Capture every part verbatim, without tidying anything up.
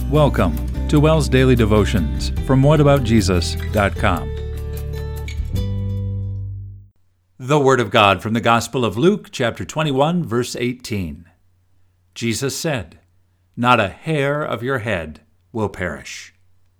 Welcome to WELL's Daily Devotions from what about jesus dot com. The Word of God from the Gospel of Luke, chapter twenty-one, verse eighteen. Jesus said, "Not a hair of your head will perish."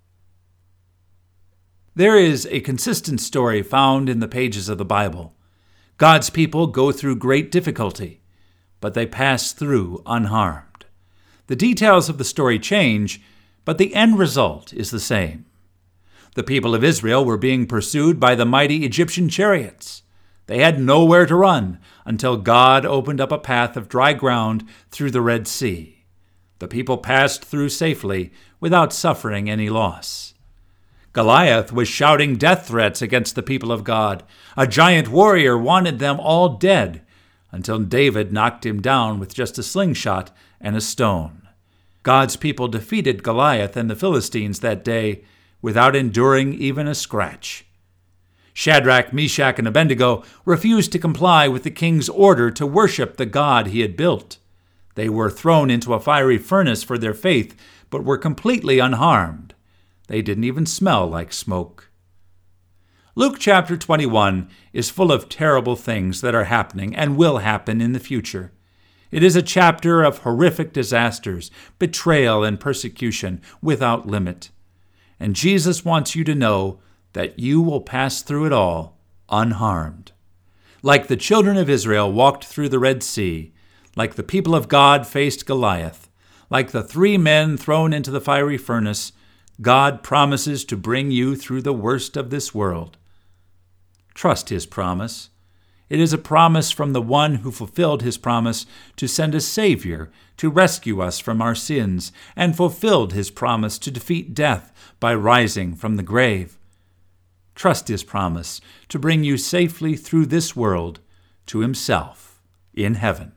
There is a consistent story found in the pages of the Bible. God's people go through great difficulty, but they pass through unharmed. The details of the story change, but the end result is the same. The people of Israel were being pursued by the mighty Egyptian chariots. They had nowhere to run until God opened up a path of dry ground through the Red Sea. The people passed through safely without suffering any loss. Goliath was shouting death threats against the people of God. A giant warrior wanted them all dead, until David knocked him down with just a slingshot and a stone. God's people defeated Goliath and the Philistines that day without enduring even a scratch. Shadrach, Meshach, and Abednego refused to comply with the king's order to worship the God he had built. They were thrown into a fiery furnace for their faith, but were completely unharmed. They didn't even smell like smoke. Luke chapter twenty-one is full of terrible things that are happening and will happen in the future. It is a chapter of horrific disasters, betrayal, and persecution without limit. And Jesus wants you to know that you will pass through it all unharmed. Like the children of Israel walked through the Red Sea, like the people of God faced Goliath, like the three men thrown into the fiery furnace, God promises to bring you through the worst of this world. Trust his promise. It is a promise from the one who fulfilled his promise to send a Savior to rescue us from our sins and fulfilled his promise to defeat death by rising from the grave. Trust his promise to bring you safely through this world to himself in heaven.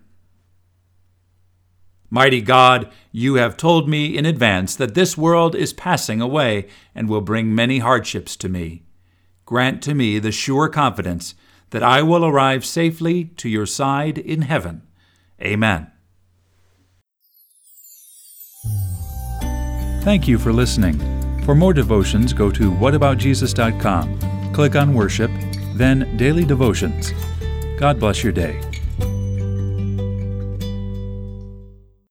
Mighty God, you have told me in advance that this world is passing away and will bring many hardships to me. Grant to me the sure confidence that I will arrive safely to your side in heaven. Amen. Thank you for listening. For more devotions, go to what about jesus dot com. Click on Worship, then Daily Devotions. God bless your day.